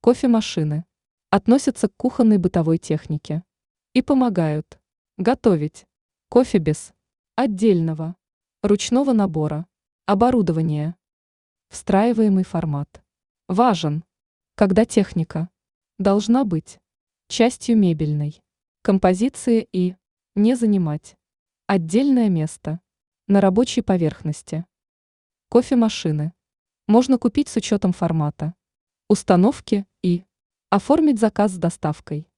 Кофемашины относятся к кухонной бытовой технике и помогают готовить кофе без отдельного ручного набора оборудования. Встраиваемый формат важен, когда техника должна быть частью мебельной композиции и не занимать отдельное место на рабочей поверхности. Кофемашины можно купить с учетом формата, установки и оформить заказ с доставкой.